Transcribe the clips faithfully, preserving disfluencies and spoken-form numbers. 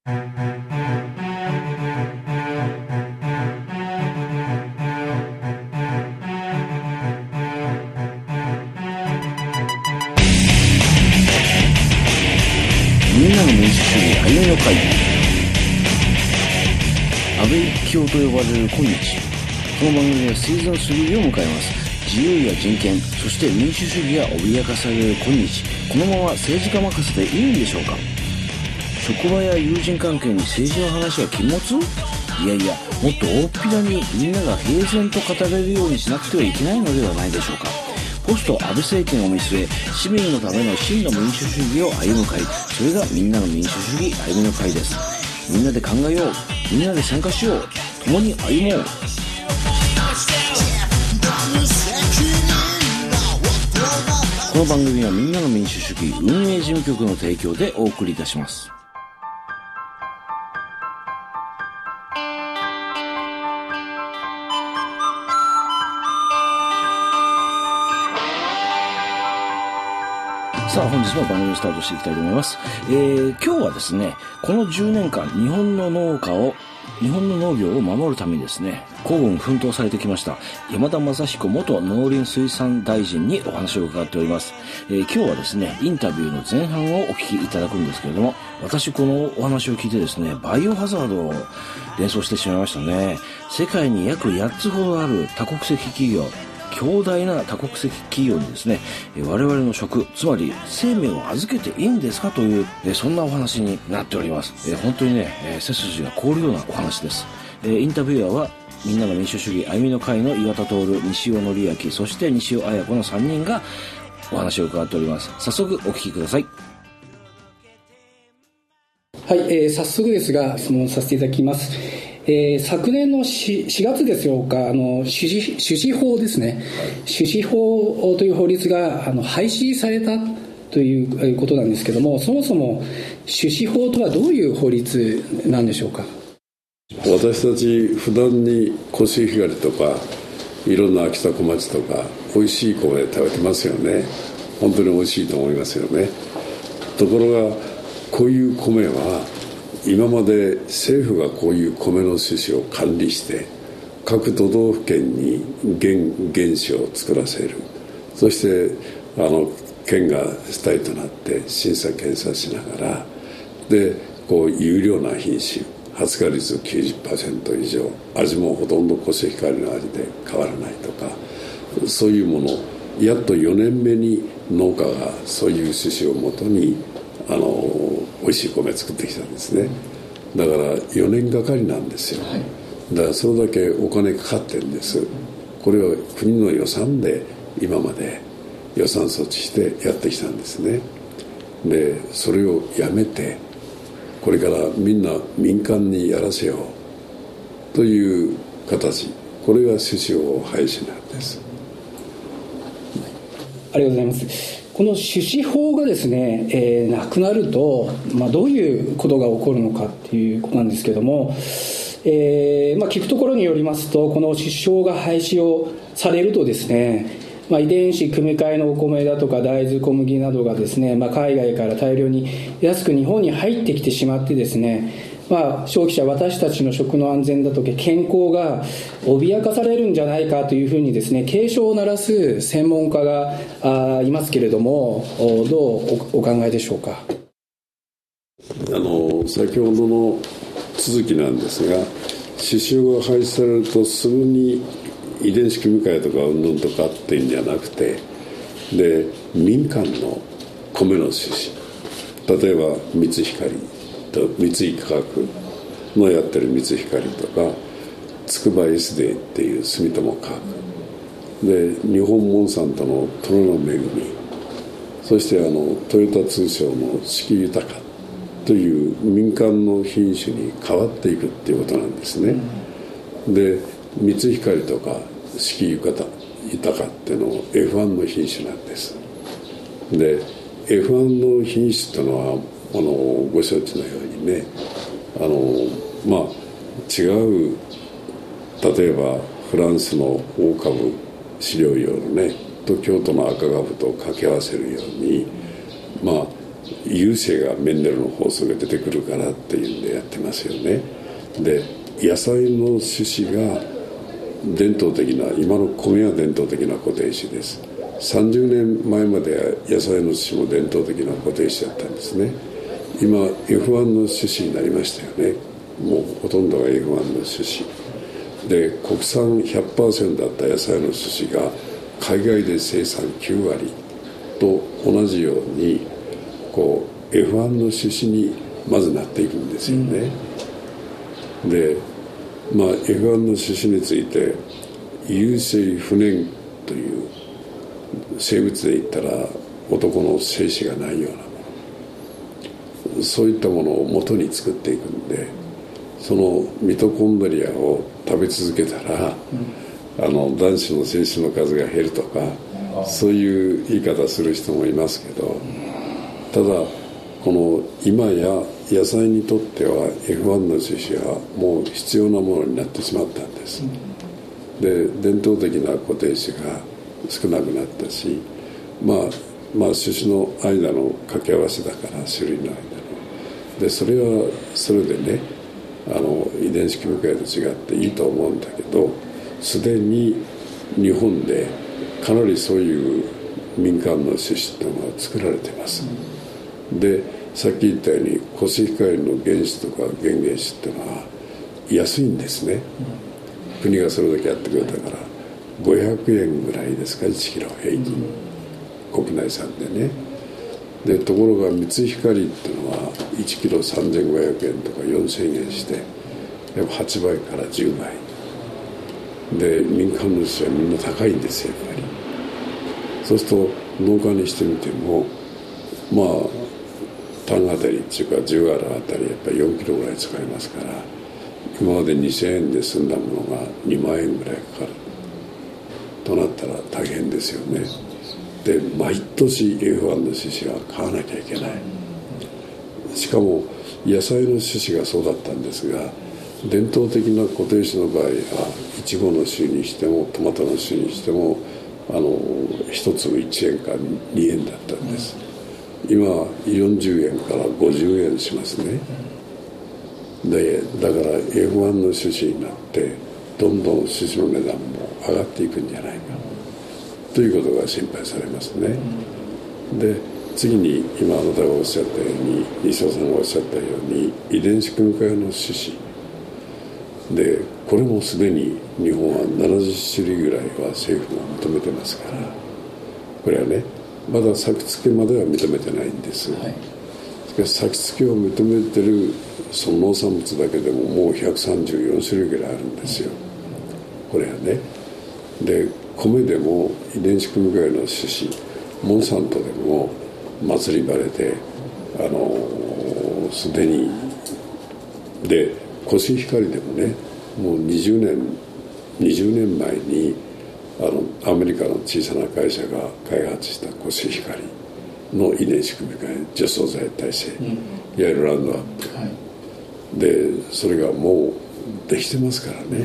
みんなの民主主義歩みの会、安倍一強と呼ばれる今日、この番組はシーズンスリーを迎えます。自由や人権、そして民主主義が脅かされる今日、このまま政治家任せでいいんでしょうか。職場や友人関係に政治の話は禁物？いやいや、もっと大っぴらにみんなが平然と語れるようにしなくてはいけないのではないでしょうか。ポスト安倍政権を見据え、市民のための真の民主主義を歩む会、それがみんなの民主主義歩みの会です。みんなで考えよう、みんなで参加しよう、共に歩もう。この番組はみんなの民主主義運営事務局の提供でお送りいたします。さあ本日も番組スタートしていきたいと思います。えー、今日はですね、このじゅうねんかん日本の農家を日本の農業を守るためにですね、孤軍奮闘されてきました山田正彦元農林水産大臣にお話を伺っております。えー、今日はですね、インタビューの前半をお聞きいただくんですけれども、私このお話を聞いてですね、バイオハザードを連想してしまいましたね。世界に約やっつほどある多国籍企業、強大な多国籍企業にですね、我々の食、つまり生命を預けていいんですかという、そんなお話になっております。本当にね、背筋が凍るようなお話です。インタビュアーはみんなの民主主義歩みの会の岩田徹、西尾則明、そして西尾彩子のさんにんがお話を伺っております。早速お聞きください。 はい、えー、早速ですが質問させていただきます。えー、昨年の 4, 4月ですよか、あの種子種子法ですね、種子法という法律があの廃止されたということなんですけども、そもそも種子法とはどういう法律なんでしょうか。 私たち普段にコシヒカリとかいろんな秋田小町とか美味しい米食べてますよね。本当に美味しいと思いますよね。ところがこういう米は今まで政府がこういう米の種子を管理して各都道府県に 原, 原種を作らせる。そしてあの県が主体となって審査検査しながらでこう優良な品種、発芽率 きゅうじゅっパーセント 以上、味もほとんどコシヒカリの味で変わらないとか、そういうもの、やっとよねんめに農家がそういう種子をもとにあの美味しい米作ってきたんですね。だからよねんがかりなんですよ。だからそれだけお金かかってるんです。これは国の予算で今まで予算措置してやってきたんですね。でそれをやめてこれからみんな民間にやらせようという形、これが種子法廃止なんです。 ありがとうございます。この種子法がですね、えー、なくなると、まあ、どういうことが起こるのかっていうことなんですけども、えーまあ、聞くところによりますと、この種子法が廃止をされるとですね、まあ、遺伝子組み換えのお米だとか大豆小麦などがですね、まあ、海外から大量に安く日本に入ってきてしまってですね、まあ、消費者、私たちの食の安全だとか健康が脅かされるんじゃないかというふうにですね、警鐘を鳴らす専門家があいますけれども、どう お, お考えでしょうか。 あの先ほどの続きなんですが、種子法が廃止されるとすぐに遺伝子組み換えとかうんぬんとかっていうんじゃなくて、で民間の米の種子、例えば三ツ光と三井化学のやってる三ツ光とかつくば エスデー っていう住友化学で日本モンサントの虎の恵み、そしてあのトヨタ通商の四季豊という民間の品種に変わっていくっていうことなんですね。で三ツ光とか四季豊っていうのは エフワン の品種なんです。で エフワン の品種っていうのはあのご承知のようにね、あのまあ違う、例えばフランスの大株飼料用のねと京都の赤株と掛け合わせるように、まあ優勢がメンデルの法則が出てくるからっていうんでやってますよね。で野菜の種子が伝統的な、今の米は伝統的な固定種です。さんじゅうねんまえまでは野菜の種子も伝統的な固定種だったんですね。今 エフワン の種子になりましたよね。もうほとんどが エフワン の種子で、国産 ひゃくパーセント だった野菜の種子が海外で生産きゅうわりと同じようにこう エフワン の種子にまずなっていくんですよね、うん、でまあ エフワン の種子について有性不燃という生物で言ったら男の精子がないようなもの、そういったものを元に作っていくんで、そのミトコンドリアを食べ続けたら、うん、あの男子の精子の数が減るとか、そういう言い方する人もいますけど、ただこの今や野菜にとっては エフワン の種子はもう必要なものになってしまったんです。で伝統的な固定種が少なくなったし、まあまあ種子の間の掛け合わせだから、種類の間ので、それはそれでね、あの遺伝子組み換えと違っていいと思うんだけど、すでに日本でかなりそういう民間の種子っていうのが作られています、うん、でさっき言ったようにコシヒカリの原種とか原原種っていうのは安いんですね、うん、国がそれだけやってくれたからごひゃくえんぐらいですか、いちキロ平均、うん、国内産でね。でところが三ツ光っていうのはいちキロさんぜんごひゃくえんとかよんせんえんして、やっぱはちばいからじゅうばいで、民間の種はみんな高いんですよ、やっぱり。そうすると農家にしてみても、まあ単あたりっていうかじゅうアールあたりやっぱりよんキロぐらい使いますから、今までにせんえんで済んだものがにまんえんぐらいかかるとなったら大変ですよね。で毎年 エフワン の種子は買わなきゃいけない。しかも野菜の種子がそうだったんですが、伝統的な固定種の場合はイチゴの種にしてもトマトの種にしてもあの一粒いちえんかにえんだったんです。今よんじゅうえんからごじゅうえんしますね。でだから エフワン の種子になってどんどん種子の値段も上がっていくんじゃないかということが心配されますね。で次に今あなたがおっしゃったように、西尾さんがおっしゃったように遺伝子組み換えの種子で、これもすでに日本はななじゅっしゅるいぐらいは政府が認めてますから、これはねまだ作付けまでは認めてないんです、はい、しかし作付けを認めてるその農産物だけでももうひゃくさんじゅうよんしゅるいぐらいあるんですよ、これはね。で米でも遺伝子組み換えの種子、モンサントでも祭り晴れであのすでにでコシヒカリでもね、もうにじゅうねんにじゅうねんまえにあのアメリカの小さな会社が開発したコシヒカリの遺伝子組み換え除草剤耐性、うん、いわゆるラウンドアップ、はい、でそれがもうできてますからね、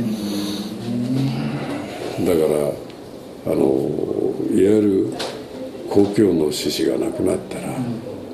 うん、だからあのいわゆる公共の種子がなくなったら、うん、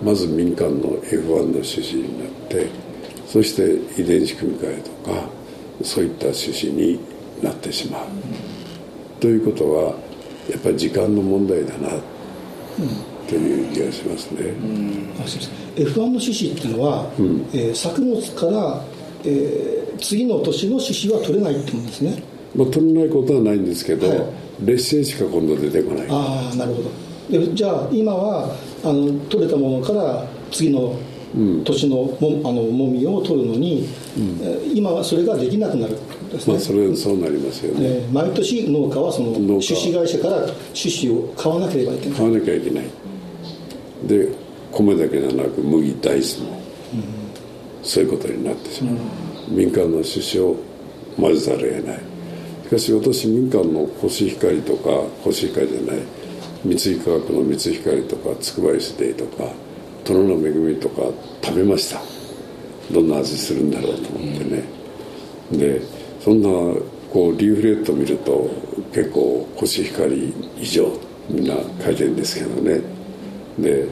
まず民間の エフワン の種子になって、そして遺伝子組み換えとかそういった種子になってしまう、うん、ということはやっぱり時間の問題だな、うん、という気がしますね、うん、 エフワン の種子っていうのは、うん、えー、作物から、えー、次の年の種子は取れないってことですね。 まあ、取れないことはないんですけど、はい、劣勢しか今度出てこない。 ああ、なるほど。でじゃあ今はあの取れたものから次の年の も,、うん、あのもみを取るのに、うん、今はそれができなくなるですね。 まあ、それそうなりますよね、えー、毎年農家はその種子会社から種子を買わなければいけない買わなきゃいけない。で米だけじゃなく麦大豆も、うん、そういうことになってしまう、うん、民間の種子を混ぜざるを得ない。しかし私民間のコシヒカリとかコシヒカリじゃない三井化学の三井光とかつくばエスデイとか殿の恵みとか食べました。どんな味するんだろうと思ってね、うん、でそんなこうリーフレット見ると結構コシヒカリ以上みんな書いてるんですけどね。で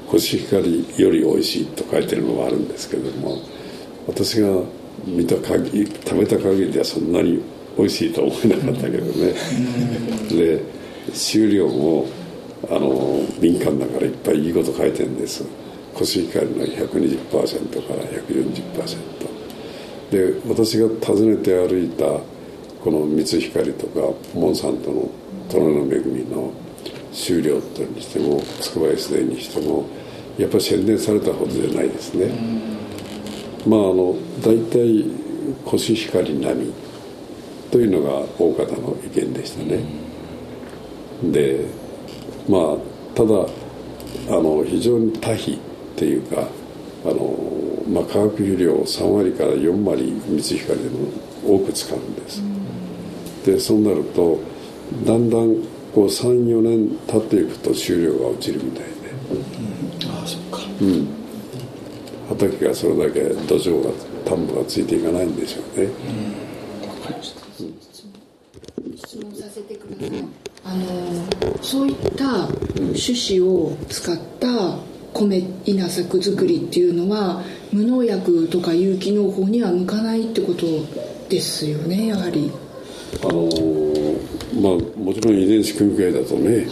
コシヒカリより美味しいと書いてるのもあるんですけども、私が見た限り食べた限りではそんなに美味しいと思えなかったけどねで収量もあの民間だからいっぱいいいこと書いてるんです。コシヒカリの ひゃくにじゅっパーセント から ひゃくよんじゅっパーセント で、私が訪ねて歩いたこの三ツ光とかモンサントの虎の恵みの収量とにしてもつくばエスデーにしてもやっぱり宣伝されたほどじゃないですね。まああの大体コシヒカリ並みというのが大方の意見でしたね。でまあただあの非常に多比っていうかあの、まあ、化学肥料をさんわりからよんわり三ツ光でも多く使うんです。でそうなるとだんだんこう さんよねん経っていくと収量が落ちるみたいで、 うん、ああそっか、 うん、畑がそれだけ土壌が田んぼがついていかないんでしょうね。 うん、分かりました。 質問させてください。あのそういった種子を使った米稲作作りっていうのは無農薬とか有機農法には向かないってことですよね。やはりあのまあもちろん遺伝子組み換えだとね、はい、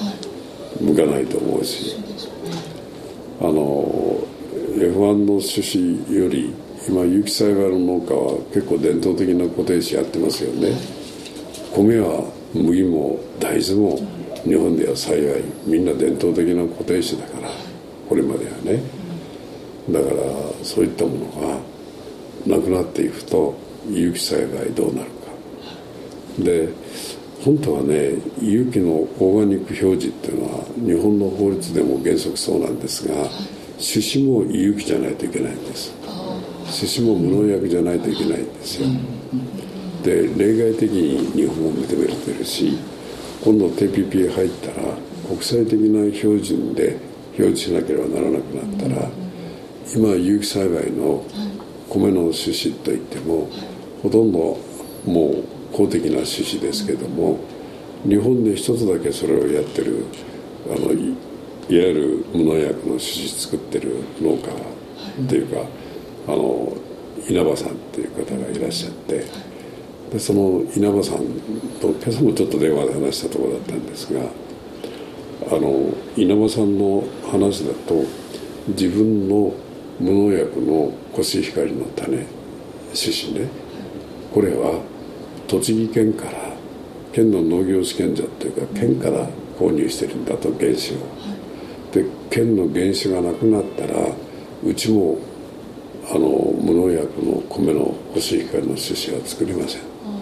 向かないと思うし、そうですよね、あの エフワン の種子より今有機栽培の農家は結構伝統的な固定種やってますよね、はい、米は麦も大豆も日本では幸いみんな伝統的な固定種だからこれまではね、だからそういったものがなくなっていくと有機栽培どうなるかで、本当はね有機のオーガニック表示っていうのは日本の法律でも原則そうなんですが、種子も有機じゃないといけないんです。種子も無農薬じゃないといけないんですよ。で例外的に日本も認められてるし、今度 ティーピーピー 入ったら国際的な標準で表示しなければならなくなったら、今有機栽培の米の種子といってもほとんどもう公的な種子ですけども、日本で一つだけそれをやってるあの い, いわゆる無農薬の種子作ってる農家っていうか、あの稲葉さんっていう方がいらっしゃって、でその稲葉さんと今朝もちょっと電話で話したところだったんですが、あの稲葉さんの話だと自分の無農薬のコシヒカリの種種子ね、これは栃木県から県の農業試験所っていうか県から購入してるんだと原種を、で県の原種がなくなったらうちもあの無農薬の米のコシヒカリの種子は作りません。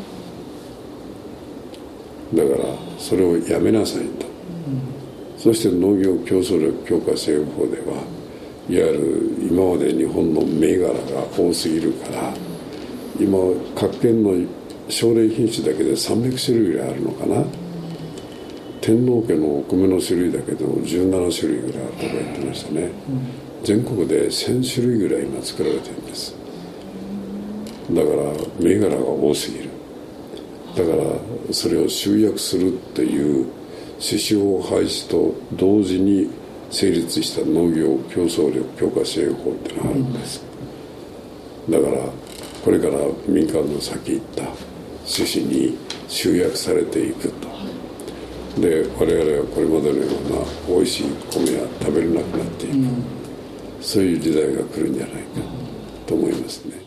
だからそれをやめなさいと、うん、そして農業競争力強化支援法ではいわゆる今まで日本の銘柄が多すぎるから、今各県の奨励品種だけでさんびゃくしゅるいぐらいあるのかな、天皇家のお米の種類だけでもじゅうななしゅるいぐらいあるとか言ってましたね、うん、全国でせんしゅるいぐらい今作られてるんです。だから銘柄が多すぎる。だからそれを集約するっていう種子法廃止と同時に成立した農業競争力強化支援法っていうのがあるんです。だからこれから民間の先行った種子に集約されていくと。で我々はこれまでのような美味しい米は食べれなくなっていく、うん、そういう時代が来るんじゃないかと思いますね。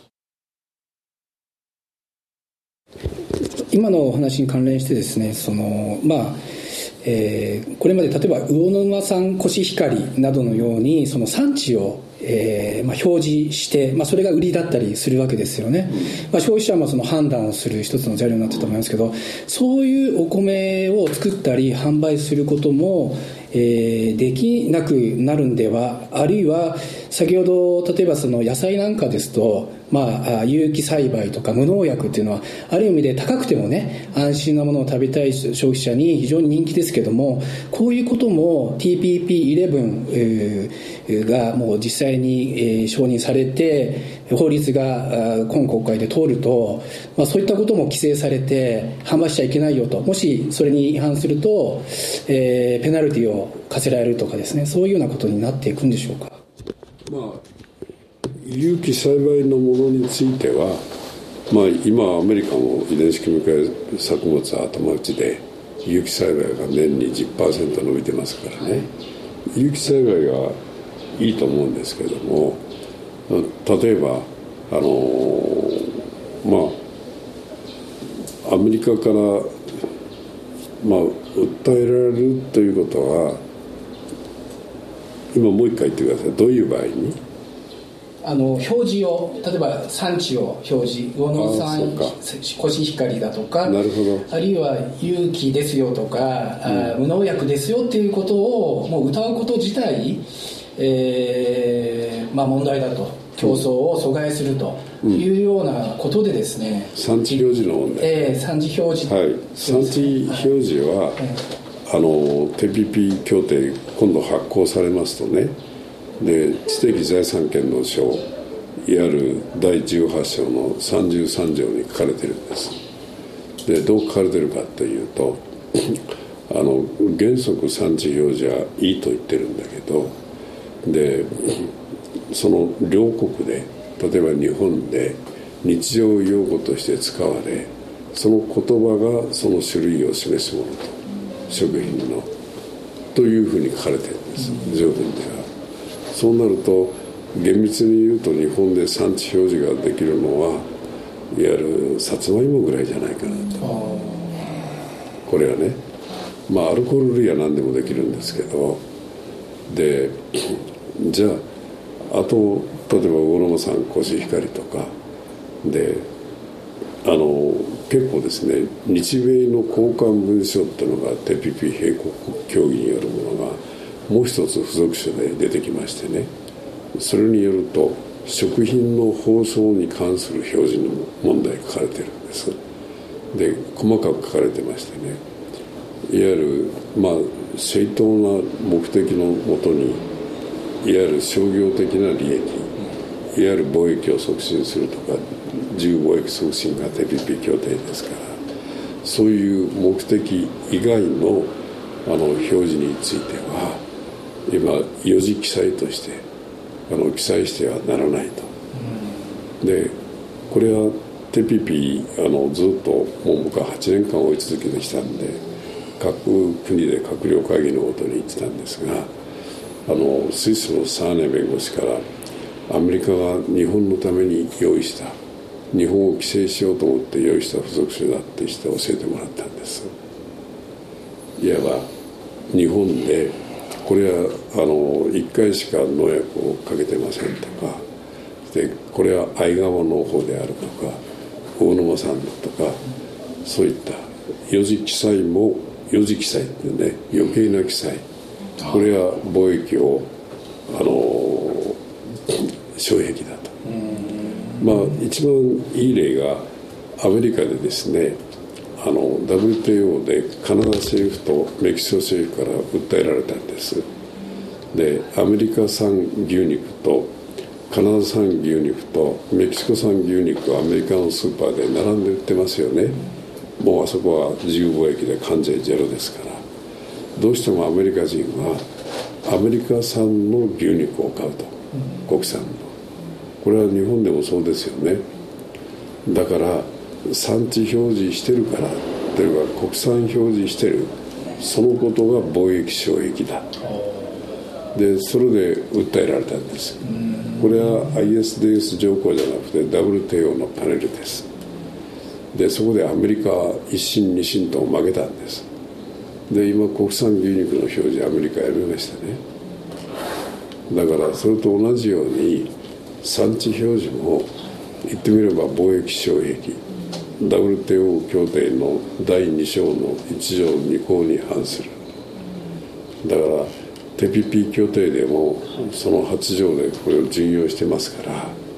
今のお話に関連してですね、そのまあえー、これまで例えば魚沼産コシヒカリなどのようにその産地を、えーまあ、表示して、まあ、それが売りだったりするわけですよね、まあ、消費者もその判断をする一つの材料になってると思いますけど、そういうお米を作ったり販売することも、えー、できなくなるんでは、あるいは先ほど例えばその野菜なんかですとまあ、有機栽培とか無農薬っていうのはある意味で高くてもね安心なものを食べたい消費者に非常に人気ですけども、こういうことも ティーピーピーイレブン がもう実際に承認されて法律が今国会で通ると、まあ、そういったことも規制されて販売しちゃいけないよと、もしそれに違反すると、えー、ペナルティを課せられるとかですね、そういうようなことになっていくんでしょうか。 まあ有機栽培のものについては、まあ、今アメリカも遺伝子組み換え作物は頭打ちで有機栽培が年に じゅっパーセント 伸びてますからね、有機栽培がいいと思うんですけども、例えばあのまあアメリカから、まあ、訴えられるということは、今もう一回言ってください。どういう場合にあの表示を、例えば産地を表示、魚野産コシヒカリだとか、 なるほど、 あるいは有機ですよとか、うん、無農薬ですよっていうことをもう謳うこと自体、えーまあ、問題だと、競争を阻害するというようなことでですね、 うん、産地表示の問題、 えー、産地表示、 はい、産地表示は、はい、あの ティーピーピー 協定今度発行されますとね、で知的財産権の章、いわゆるだいじゅうはち章のさんじゅうさん条に書かれてるんです。でどう書かれてるかというとあの原則産地表示はいいと言ってるんだけど、でその両国で、例えば日本で日常用語として使われ、その言葉がその種類を示すものと、食品のというふうに書かれてるんです、条文では。そうなると厳密に言うと日本で産地表示ができるのは、いわゆるさつまいもぐらいじゃないかなと。これはね、まあアルコール類は何でもできるんですけど、でじゃああと例えば魚沼産コシヒカリとかで、あの結構ですね、日米の交換文書っていうのが ティーピーピー 閉国協議によるものがもう一つ付属書で出てきましてね、それによると食品の包装に関する表示の問題が書かれてるんです。で細かく書かれてましてね、いわゆるまあ正当な目的のもとに、いわゆる商業的な利益、いわゆる貿易を促進するとか、自由貿易促進が ティーピーピー 協定ですから、そういう目的以外のあの表示については今余事記載としてあの記載してはならないと。でこれは ティーピーピー あのずっともう僕ははちねんかん追い続けてきたんで、各国で閣僚会議のごとに言ってたんですが、あのスイスのサーネ弁護士からアメリカが日本のために用意した、日本を規制しようと思って用意した付属書だってして教えてもらったんです。いわば日本でこれはあのいっかいしか農薬をかけてませんとかで、これは愛川農法であるとか魚沼産だとか、そういった余事記載も、余事記載ってね、余計な記載、これは貿易をあの障壁だと。まあ一番いい例がアメリカでですね、あの ダブリューティーオー でカナダ政府とメキシコ政府から訴えられたんです。でアメリカ産牛肉とカナダ産牛肉とメキシコ産牛肉はアメリカのスーパーで並んで売ってますよね。もうあそこは自由貿易で関税ゼロですから、どうしてもアメリカ人はアメリカ産の牛肉を買うと、国産の。これは日本でもそうですよね。だから産地表示してるからというか国産表示してる、そのことが貿易障壁だで、それで訴えられたんです。これは アイエスディーエス 条項じゃなくて ダブリューティーオー のパネルです。でそこでアメリカは一審二審と負けたんです。で今国産牛肉の表示アメリカやめましたね。だからそれと同じように産地表示も言ってみれば貿易障壁、 ダブリューティーオー 協定のだいに章のいち条に項に反する。だから ティーピーピー 協定でもそのはち条でこれを準用してますから、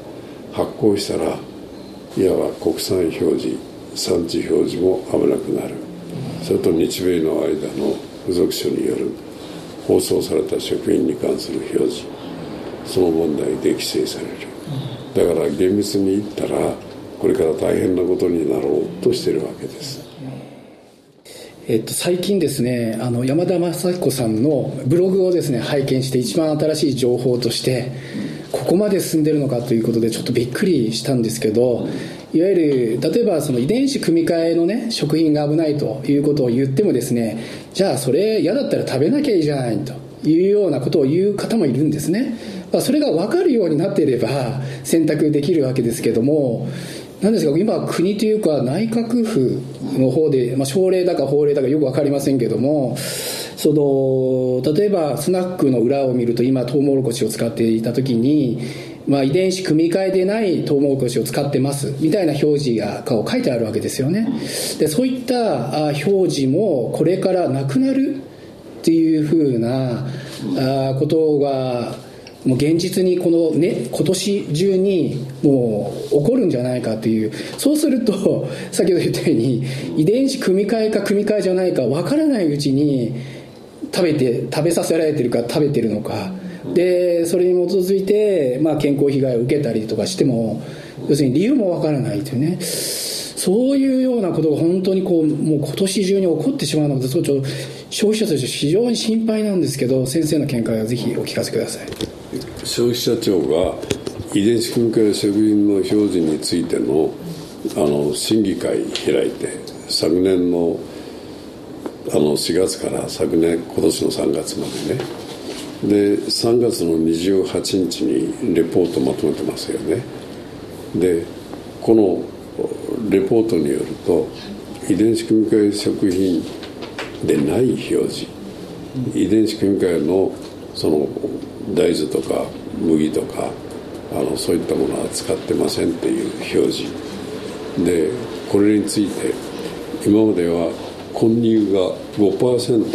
発酵したらいわば国産表示、産地表示も危なくなる。それと日米の間の付属書による包装された食品に関する表示、その問題で規制される。だから厳密に言ったらこれから大変なことになろうとしているわけです。 えっと、最近ですね、あの山田雅彦さんのブログをですね拝見して、一番新しい情報としてここまで進んでるのかということでちょっとびっくりしたんですけど、いわゆる例えばその遺伝子組み換えのね食品が危ないということを言ってもですね、じゃあそれ嫌だったら食べなきゃいいじゃないというようなことを言う方もいるんですね。まあ、それが分かるようになっていれば選択できるわけですけども、なんですか、今国というか内閣府の方で、まあ、省令だか法令だかよく分かりませんけども、その例えばスナックの裏を見ると今トウモロコシを使っていた時に、まあ、遺伝子組み換えでないトウモロコシを使ってますみたいな表示が書いてあるわけですよね。でそういった表示もこれからなくなるっていうふうなことがもう現実にこの、ね、今年中にもう起こるんじゃないかという。そうすると先ほど言ったように遺伝子組み換えか組み換えじゃないか分からないうちに食べて食べさせられてるか食べてるのかで、それに基づいて、まあ、健康被害を受けたりとかしても要するに理由も分からないというね、そういうようなことが本当にこうもう今年中に起こってしまうので、ちょっと消費者として非常に心配なんですけど、先生の見解をぜひお聞かせください。 消費者庁が遺伝子組み換え食品の表示についてのあの審議会開いて、昨年のあのしがつから昨年今年のさんがつまでね、でさんがつのにじゅうはちにちにレポートまとめてますよね。でこのレポートによると、遺伝子組み換え食品でない表示、遺伝子組み換えのその大豆とか麦とかあのそういったものは使ってませんっていう表示で、これについて今までは混入が ごパーセント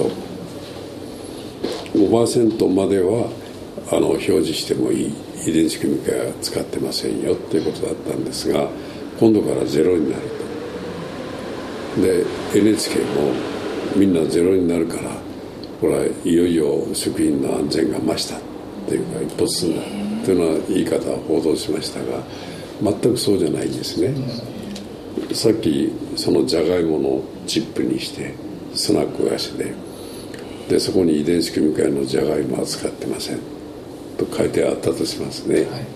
ごパーセント まではあの表示してもいい、遺伝子組み換えは使ってませんよっていうことだったんですが、今度からゼロになると。で エヌエイチケー もみんなゼロになるから、これはいよいよ食品の安全が増したっていうか一歩進んだというような言い方を報道しましたが、全くそうじゃないんですね。さっきそのじゃがいものチップにしてスナック菓子ででそこに遺伝子組み換えのじゃがいもは使ってませんと書いてあったとしますね、はい、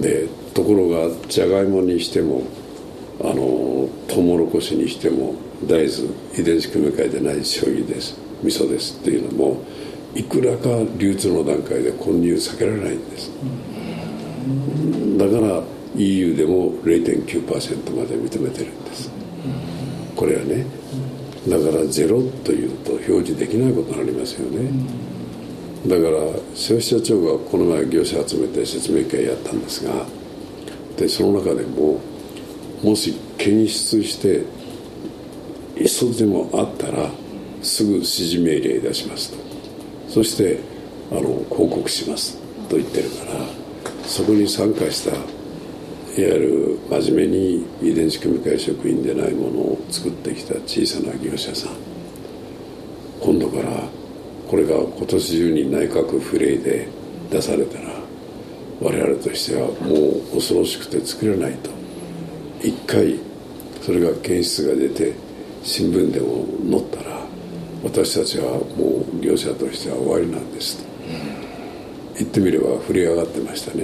でところがじゃがいもにしてもあのトウモロコシにしても大豆遺伝子組み換えでない醤油です、味噌ですっていうのもいくらか流通の段階で混入避けられないんです。だから イーユー でも れいてんきゅうパーセント まで認めてるんです。これはね、だからゼロというと表示できないことになりますよね。だから消費者庁がこの前業者集めて説明会やったんですが、でその中でももし検出して一つでもあったらすぐ指示命令出しますと、そしてあの報告しますと言ってるから、そこに参加したいわゆる真面目に遺伝子組み換え食品でないものを作ってきた小さな業者さん、今度からこれが今年中に内閣府令で出されたら我々としてはもう恐ろしくて作れないと。一回それが検出が出て新聞でも載ったら私たちはもう業者としては終わりなんですと言ってみれば振り上がってましたね。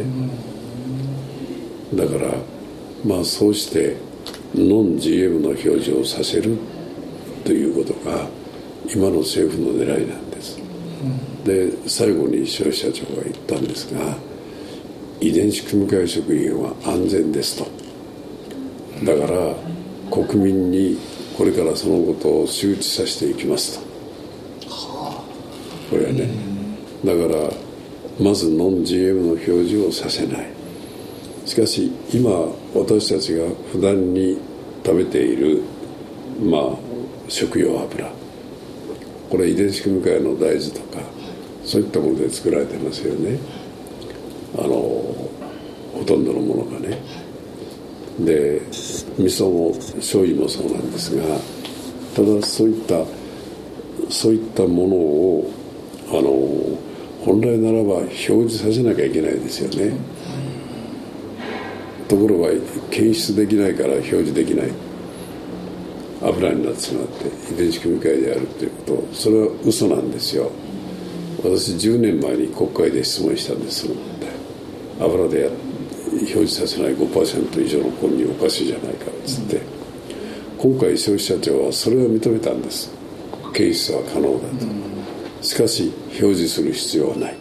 だからまあそうしてノン ジーエム の表示をさせるということが今の政府の狙いなんです。で最後に消費者庁が言ったんですが、遺伝子組み換え食品は安全ですと。だから国民にこれからそのことを周知させていきますと。これはね、だからまずノン ジーエム の表示をさせない。しかし今私たちが普段に食べているまあ食用油、これ遺伝子組み換えの大豆とかそういったもので作られてますよね。あのほとんどのものがね。で味噌も醤油もそうなんですが、ただそういったそういったものをあの本来ならば表示させなきゃいけないですよね。ところが検出できないから表示できない、油になってしまって遺伝子組み換えであるということ、それは嘘なんですよ。私じゅうねんまえに国会で質問したんです。その問題、油でや表示させない ごパーセント 以上の混入おかしいじゃないかっつって、今回消費者庁はそれを認めたんです。検出は可能だと。しかし表示する必要はない、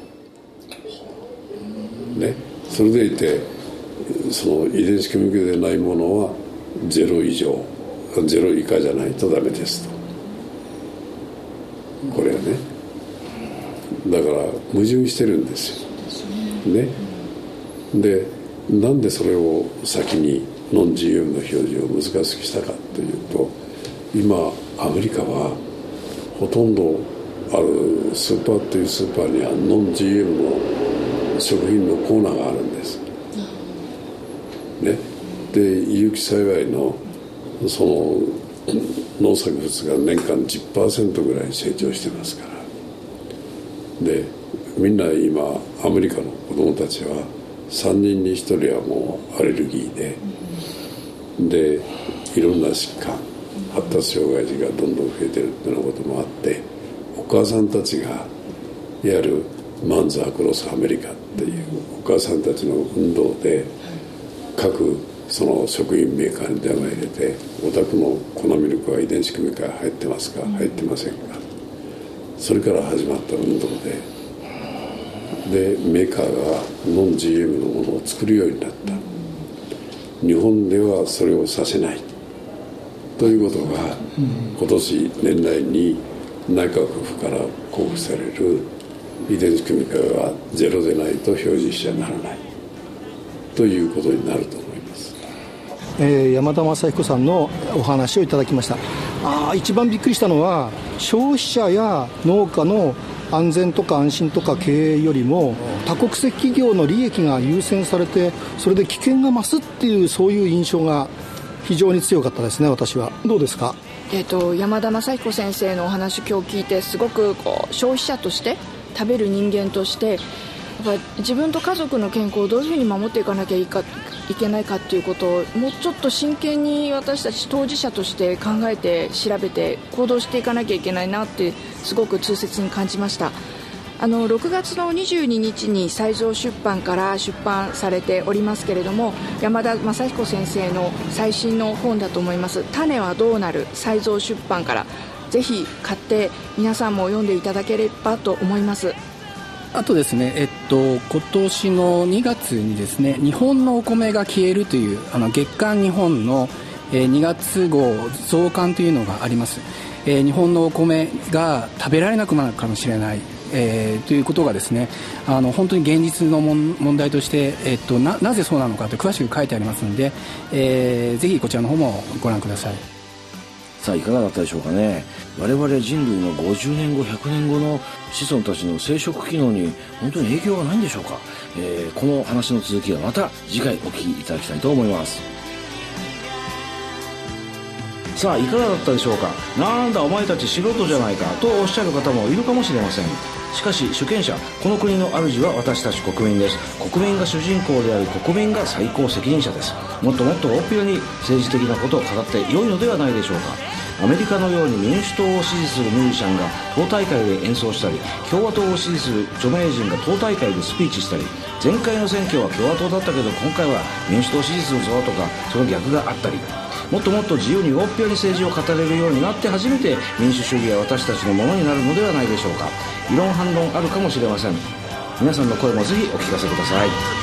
ね、それでいてその遺伝子組み換えでないものはゼロ以上ゼロ以下じゃないとダメですと。これはね、だから矛盾してるんですよね。でなんでそれを先にノン ジーエム の表示を難しくしたかというと、今アメリカはほとんどあるスーパーというスーパーにはノン ジーエム の食品のコーナーがあるんですね。で有機栽培のその農作物が年間 じゅっパーセント ぐらい成長してますから。でみんな今アメリカの子供たちはさんにんにひとりはもうアレルギーで、でいろんな疾患、発達障害児がどんどん増えてるっていうようなこともあって、お母さんたちがいわゆるマンズ・アクロス・アメリカっていうお母さんたちの運動で各その食品メーカーに電話入れて、お宅の粉ミルクは遺伝子組み換え入ってますか、入ってませんか。それから始まった運動ででメーカーがノン ジーエム のものを作るようになった。日本ではそれをさせないということが、今年年内に内閣府から交付される遺伝子組み換えはゼロでないと表示しちゃならないということになると思います。 えー、山田雅彦さんのお話をいただきました。あ一番びっくりしたのは、消費者や農家の安全とか安心とか経営よりも多国籍企業の利益が優先されて、それで危険が増すっていう、そういう印象が非常に強かったですね。私はどうですか。 えーと、山田雅彦先生のお話今日聞いて、すごくこう消費者として食べる人間としてやっぱ自分と家族の健康をどういうふうに守っていかなきゃいいかいけないかっていうことをもうちょっと真剣に私たち当事者として考えて調べて行動していかなきゃいけないなってすごく痛切に感じました。あのろくがつのにじゅうににちに才蔵出版から出版されておりますけれども、山田雅彦先生の最新の本だと思います。種はどうなる、才蔵出版からぜひ買って皆さんも読んでいただければと思います。 あとですね、えっと、今年のにがつにですね、日本のお米が消えるというあの月刊日本の、えー、にがつ号増刊というのがあります。えー、日本のお米が食べられなくなるかもしれない、えー、ということがですね、あの本当に現実の問題として、えっと、な, なぜそうなのかと詳しく書いてありますので、えー、ぜひこちらの方もご覧ください。 さあいかがだったでしょうかね。我々人類のごじゅうねんごひゃくねんごの子孫たちの生殖機能に本当に影響がないんでしょうか。えー、この話の続きはまた次回お聞きいただきたいと思います。さあいかがだったでしょうか。なんだお前たち素人じゃないかとおっしゃる方もいるかもしれません。しかし主権者、この国の主は私たち国民です。国民が主人公であり、国民が最高責任者です。もっともっと大っぴらに政治的なことを語って良いのではないでしょうか。アメリカのように民主党を支持するミュージシャンが党大会で演奏したり、共和党を支持する著名人が党大会でスピーチしたり、前回の選挙は共和党だったけど今回は民主党を支持するぞとか、その逆があったり、もっともっと自由に大っぴらに政治を語れるようになって初めて民主主義は私たちのものになるのではないでしょうか。異論反論あるかもしれません。皆さんの声もぜひお聞かせください。